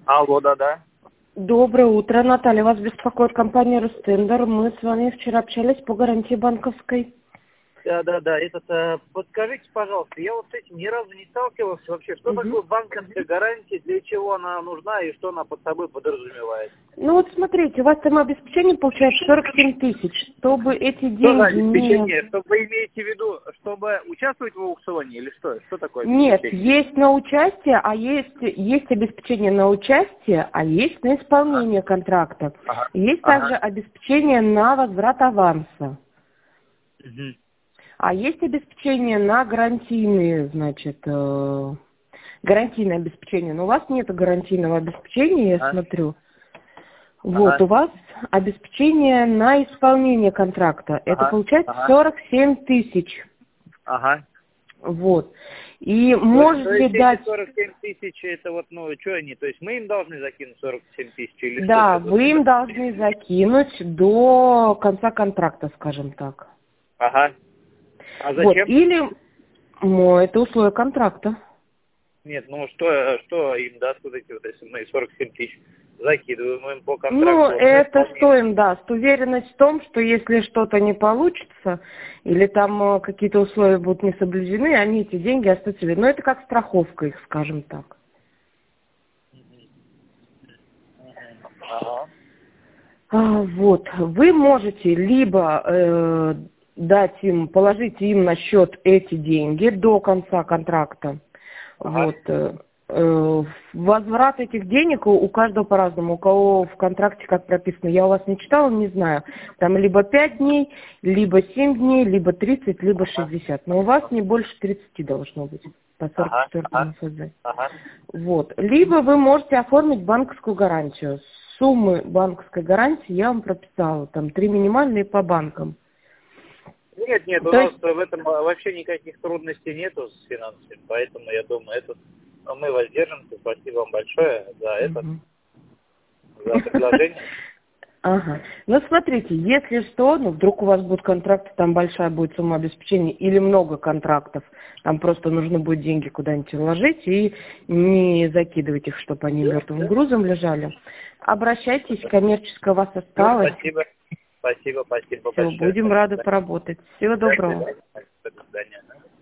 Алло, да-да. Доброе утро, Наталья. Вас беспокоит компания Ростендер. Мы с вами вчера общались по гарантии банковской. Да. Подскажите, пожалуйста, я вот с этим ни разу не сталкивался вообще. Что такое банковская гарантия, для чего она нужна и что она под собой подразумевает? Ну вот смотрите, у вас там обеспечение получается 47 тысяч. Чтобы эти Что за деньги не... обеспечение? Что вы имеете в виду, чтобы участвовать в аукционе или что? Что такое Нет, обеспечение? есть на участие, а есть обеспечение на участие, а есть на исполнение контракта. Есть также обеспечение на возврат аванса. Мгм. А есть обеспечение на гарантийные, значит, гарантийное обеспечение. Но у вас нет гарантийного обеспечения, я смотрю. Вот, у вас обеспечение на исполнение контракта. Это получается 47 тысяч. Ага. Вот. И То можете есть дать... эти 47 тысяч, это вот, что они? То есть мы им должны закинуть 47 тысяч или что? Да, Сейчас вот вы им должны закинуть до конца контракта, скажем так. Ага. А Вот. зачем? Или, ну, это условие контракта. Нет, ну что им даст вот эти вот, если мы 47 тысяч закидываем им по Ну, контракту, вот мы это исполняем. что им даст? Уверенность в том, что если что-то не получится, или там какие-то условия будут не соблюдены, они эти деньги остаются себе. Ну, это как страховка их, скажем так. Ага. Вот. Вы можете либо дать им, положить им на счет эти деньги до конца контракта. Ага. Вот. Возврат этих денег у каждого по-разному. У кого в контракте как прописано, я у вас не читала, не знаю. Там либо 5 дней, либо 7 дней, либо 30, либо 60. Но у вас не больше 30 должно быть по Ага. 44 ФЗ. Ага. Вот. Либо вы можете оформить банковскую гарантию. Суммы банковской гарантии я вам прописала. Там 3 минимальные по банкам. Нет, у То нас есть, в этом вообще никаких трудностей нету с финансами, поэтому я думаю, мы воздержимся. Спасибо вам большое за предложение. Ага. Ну, смотрите, если что, ну, вдруг у вас будут контракты, там большая будет сумма обеспечения или много контрактов, там просто нужно будет деньги куда-нибудь вложить и не закидывать их, чтобы они мертвым грузом лежали. Обращайтесь, коммерческая у вас осталась. Спасибо Все, большое. будем рады поработать. Всего До доброго. свидания. До свидания.